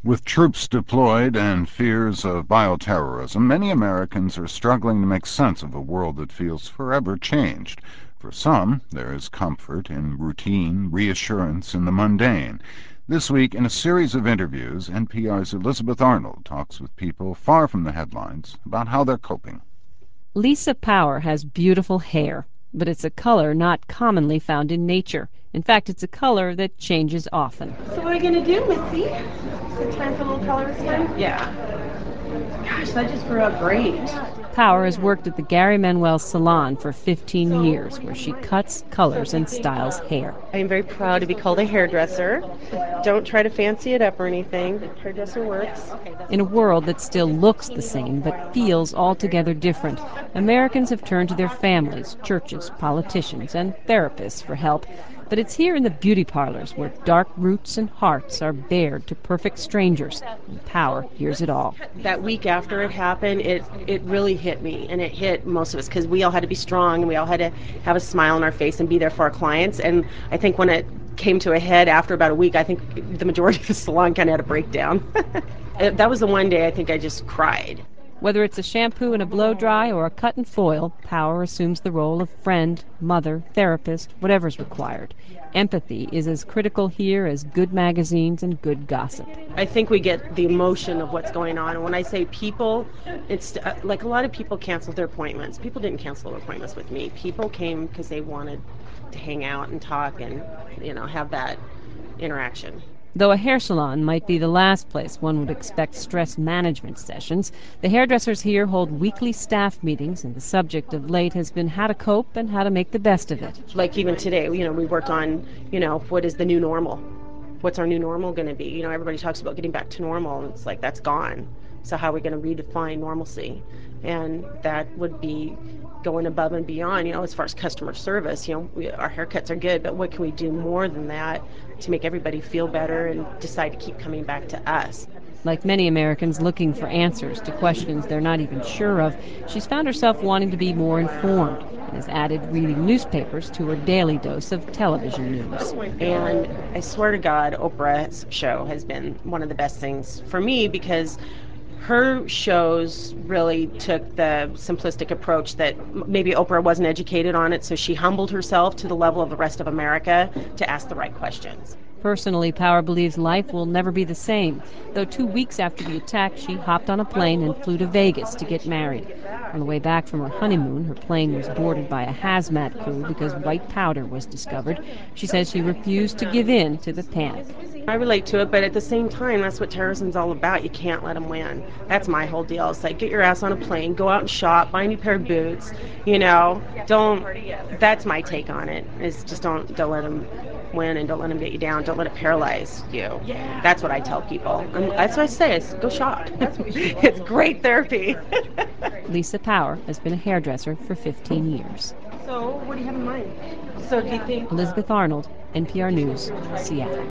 With troops deployed and fears of bioterrorism, many Americans are struggling to make sense of a world that feels forever changed. For some, there is comfort in routine, reassurance in the mundane. This week, in a series of interviews, NPR's Elizabeth Arnold talks with people far from the headlines about how they're coping. Lisa Power has beautiful hair, but it's a color not commonly found in nature. In fact, it's a color that changes often. So what are you going to do, Missy? Is it time for a little color this time? Yeah. Gosh, that just grew out great. Power has worked at the Gary Manuel Salon for 15 years, where she cuts, colors, and styles hair. I am very proud to be called a hairdresser. Don't try to fancy it up or anything. Hairdresser works. In a world that still looks the same but feels altogether different, Americans have turned to their families, churches, politicians, and therapists for help. But it's here in the beauty parlors where dark roots and hearts are bared to perfect strangers, and Power hears it all. That week after it happened, it really hit me, and it hit most of us because we all had to be strong and we all had to have a smile on our face and be there for our clients. And I think when it came to a head after about a week, I think the majority of the salon kind of had a breakdown. That was the one day I think I just cried. Whether it's a shampoo and a blow dry or a cut and foil, Power assumes the role of friend, mother, therapist, whatever's required. Empathy is as critical here as good magazines and good gossip. I think we get the emotion of what's going on. And when I say people, it's like a lot of people canceled their appointments. People didn't cancel their appointments with me. People came because they wanted to hang out and talk and, have that interaction. Though a hair salon might be the last place one would expect stress management sessions, the hairdressers here hold weekly staff meetings, and the subject of late has been how to cope and how to make the best of it. Like even today, we worked on, what is the new normal? What's our new normal going to be? Everybody talks about getting back to normal, and it's like that's gone. So how are we going to redefine normalcy? And that would be going above and beyond, as far as customer service. Our haircuts are good, but what can we do more than that to make everybody feel better and decide to keep coming back to us? Like many Americans looking for answers to questions they're not even sure of, she's found herself wanting to be more informed and has added reading newspapers to her daily dose of television news. And I swear to God, Oprah's show has been one of the best things for me because her shows really took the simplistic approach that maybe Oprah wasn't educated on it, so she humbled herself to the level of the rest of America to ask the right questions. Personally, Power believes life will never be the same, though 2 weeks after the attack, she hopped on a plane and flew to Vegas to get married. On the way back from her honeymoon, her plane was boarded by a hazmat crew because white powder was discovered. She says she refused to give in to the panic. I relate to it, but at the same time, that's what terrorism's all about. You can't let them win. That's my whole deal. It's like, get your ass on a plane, go out and shop, buy a new pair of boots, that's my take on it, is just don't let them win and don't let them get you down. Don't let it paralyze you. Yeah. That's what I tell people. And that's what I say, is go shop. It's great therapy. Lisa Power has been a hairdresser for 15 years. So what do you have in mind? So do you think... Elizabeth Arnold, NPR News, Seattle.